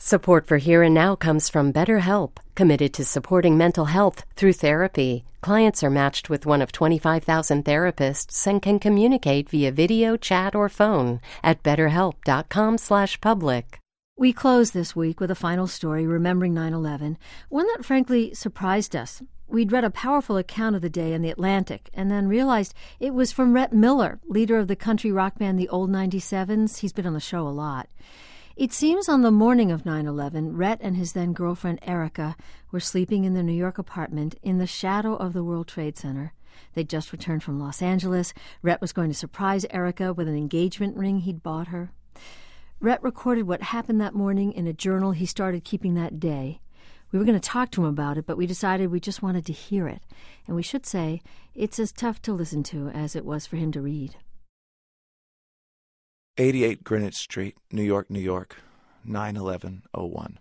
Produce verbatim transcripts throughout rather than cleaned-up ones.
Support for Here and Now comes from BetterHelp, committed to supporting mental health through therapy. Clients are matched with one of twenty-five thousand therapists and can communicate via video, chat, or phone at betterhelp.com slash public. We close this week with a final story remembering nine eleven, one that frankly surprised us. We'd read a powerful account of the day in The Atlantic and then realized it was from Rhett Miller, leader of the country rock band The Old ninety-sevens. He's been on the show a lot. It seems on the morning of nine eleven, Rhett and his then-girlfriend Erica were sleeping in their New York apartment in the shadow of the World Trade Center. They'd just returned from Los Angeles. Rhett was going to surprise Erica with an engagement ring he'd bought her. Rhett recorded what happened that morning in a journal he started keeping that day. We were going to talk to him about it, but we decided we just wanted to hear it. And we should say, it's as tough to listen to as it was for him to read. eighty-eight Greenwich Street, New York, New York, nine eleven oh one.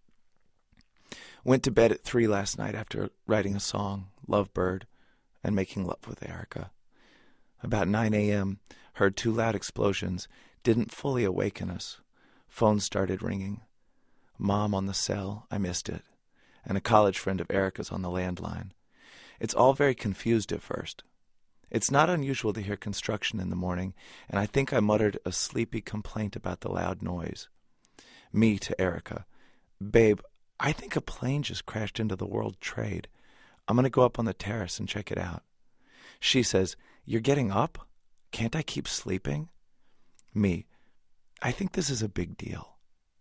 Went to bed at three last night after writing a song, Lovebird, and making love with Erica. About nine a.m., heard two loud explosions, didn't fully awaken us. Phone started ringing. Mom on the cell, I missed it, and a college friend of Erica's on the landline. It's all very confused at first. It's not unusual to hear construction in the morning, and I think I muttered a sleepy complaint about the loud noise. Me to Erica, Babe, I think a plane just crashed into the World Trade. I'm going to go up on the terrace and check it out. She says, You're getting up? Can't I keep sleeping? Me, I think this is a big deal.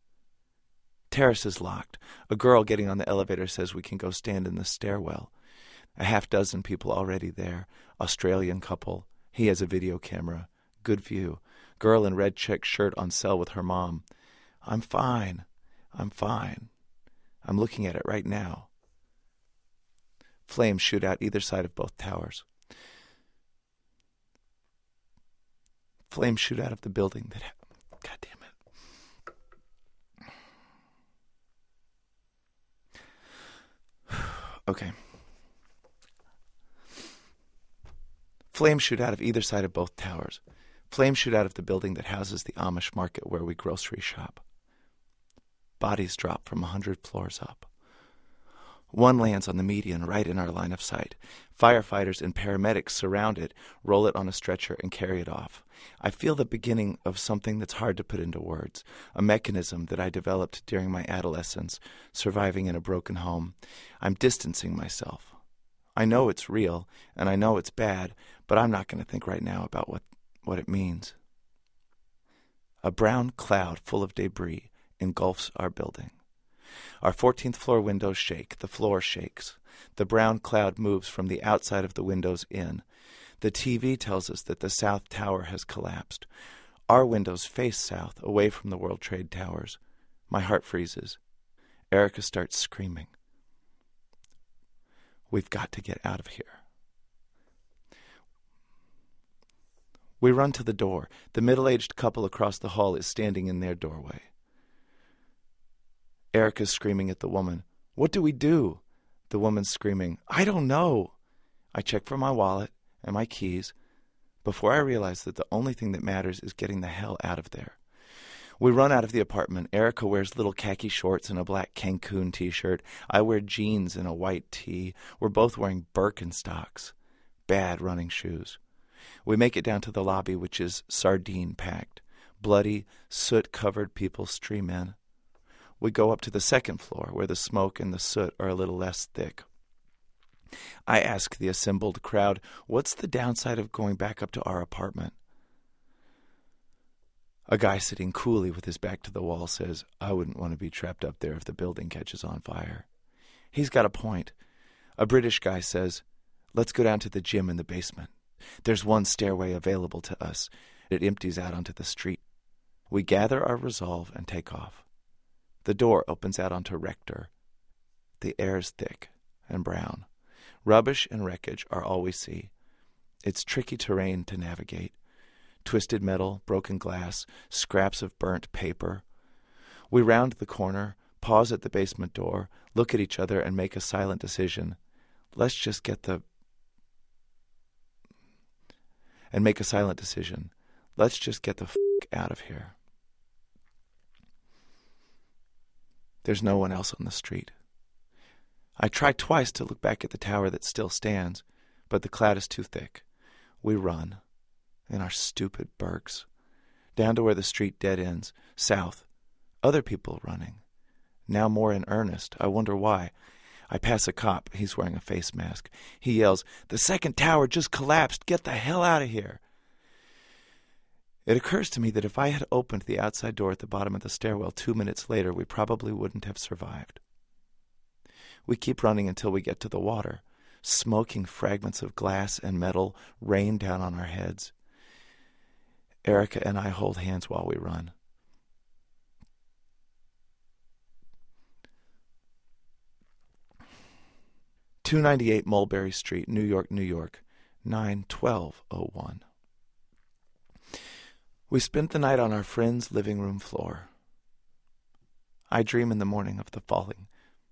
Terrace is locked. A girl getting on the elevator says we can go stand in the stairwell. A half dozen people already there. Australian couple. He has a video camera. Good view. Girl in red check shirt on cell with her mom. I'm fine. I'm fine. I'm looking at it right now. Flames shoot out either side of both towers. Flames shoot out of the building that... Ha- God damn it. Okay. Flames shoot out of either side of both towers. Flames shoot out of the building that houses the Amish market where we grocery shop. Bodies drop from a hundred floors up. One lands on the median right in our line of sight. Firefighters and paramedics surround it, roll it on a stretcher, and carry it off. I feel the beginning of something that's hard to put into words, a mechanism that I developed during my adolescence, surviving in a broken home. I'm distancing myself. I know it's real, and I know it's bad, but I'm not going to think right now about what, what it means. A brown cloud full of debris engulfs our building. Our fourteenth floor windows shake. The floor shakes. The brown cloud moves from the outside of the windows in. The T V tells us that the South Tower has collapsed. Our windows face south, away from the World Trade Towers. My heart freezes. Erica starts screaming. We've got to get out of here. We run to the door. The middle-aged couple across the hall is standing in their doorway. Erica's screaming at the woman. What do we do? The woman's screaming, I don't know. I check for my wallet and my keys before I realize that the only thing that matters is getting the hell out of there. We run out of the apartment. Erica wears little khaki shorts and a black Cancun t-shirt. I wear jeans and a white tee. We're both wearing Birkenstocks. Bad running shoes. We make it down to the lobby, which is sardine-packed. Bloody, soot-covered people stream in. We go up to the second floor, where the smoke and the soot are a little less thick. I ask the assembled crowd, what's the downside of going back up to our apartment? A guy sitting coolly with his back to the wall says, I wouldn't want to be trapped up there if the building catches on fire. He's got a point. A British guy says, let's go down to the gym in the basement. There's one stairway available to us. It empties out onto the street. We gather our resolve and take off. The door opens out onto Rector. The air's thick and brown. Rubbish and wreckage are all we see. It's tricky terrain to navigate. Twisted metal, broken glass, scraps of burnt paper. We round the corner, pause at the basement door, look at each other, and make a silent decision. Let's just get the... And make a silent decision. Let's just get the f*** out of here. There's no one else on the street. I try twice to look back at the tower that still stands, but the cloud is too thick. We run, in our stupid Berks, down to where the street dead ends, south. Other people running, now more in earnest. I wonder why. I pass a cop. He's wearing a face mask. He yells, "The second tower just collapsed. Get the hell out of here." It occurs to me that if I had opened the outside door at the bottom of the stairwell two minutes later, we probably wouldn't have survived. We keep running until we get to the water. Smoking fragments of glass and metal rain down on our heads. Erica and I hold hands while we run. two ninety-eight Mulberry Street, New York, New York, nine twelve oh one. We spent the night on our friend's living room floor. I dream in the morning of the falling.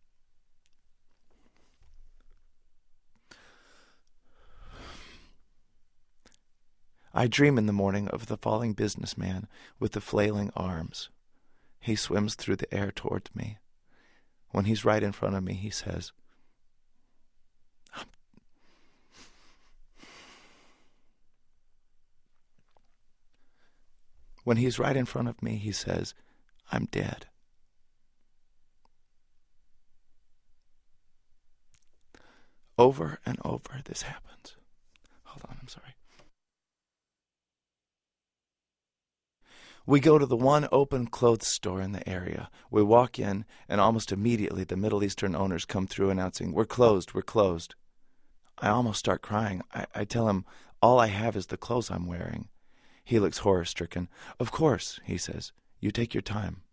I dream in the morning of the falling businessman with the flailing arms. He swims through the air towards me. When he's right in front of me, he says, I'm When he's right in front of me, he says, I'm dead. Over and over this happens. Hold on, I'm sorry. We go to the one open clothes store in the area. We walk in, and almost immediately the Middle Eastern owners come through announcing, "We're closed, we're closed." I almost start crying. I, I tell him, all I have is the clothes I'm wearing. He looks horror-stricken. "Of course," he says. "You take your time."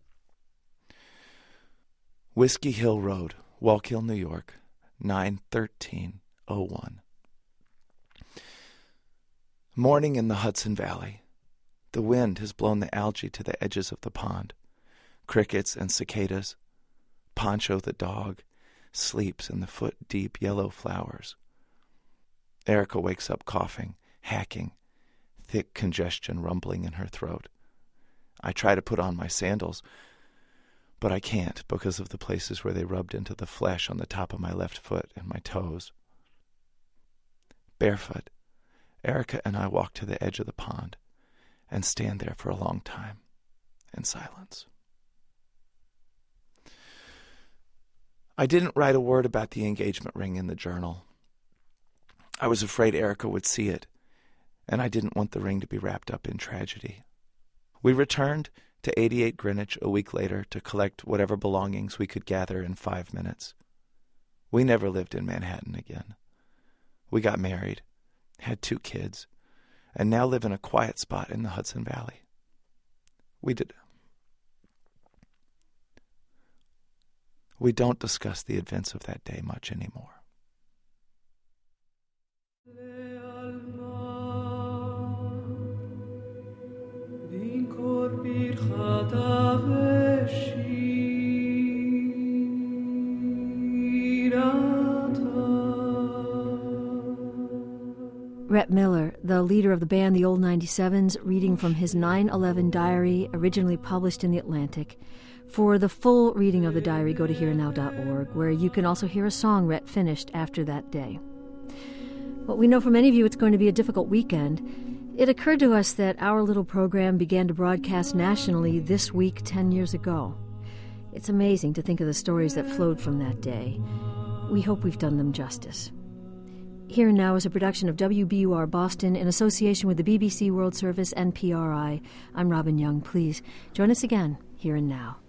Whiskey Hill Road, Wallkill, New York, nine thirteen oh one. Morning in the Hudson Valley. The wind has blown the algae to the edges of the pond. Crickets and cicadas. Poncho the dog sleeps in the foot-deep yellow flowers. Erica wakes up coughing, hacking, thick congestion rumbling in her throat. I try to put on my sandals, but I can't because of the places where they rubbed into the flesh on the top of my left foot and my toes. Barefoot, Erica and I walk to the edge of the pond and stand there for a long time in silence. I didn't write a word about the engagement ring in the journal. I was afraid Erica would see it, and I didn't want the ring to be wrapped up in tragedy. We returned to eighty-eight Greenwich a week later to collect whatever belongings we could gather in five minutes. We never lived in Manhattan again. We got married, had two kids, and now live in a quiet spot in the Hudson Valley. We did. We don't discuss the events of that day much anymore. Rhett Miller, the leader of the band The Old ninety-sevens, reading from his nine eleven diary, originally published in The Atlantic. For the full reading of the diary, go to hear now dot org, where you can also hear a song Rhett finished after that day. Well, we know for many of you it's going to be a difficult weekend. It occurred to us that our little program began to broadcast nationally this week ten years ago. It's amazing to think of the stories that flowed from that day. We hope we've done them justice. Here and Now is a production of W B U R Boston in association with the B B C World Service and P R I. I'm Robin Young. Please join us again, Here and Now.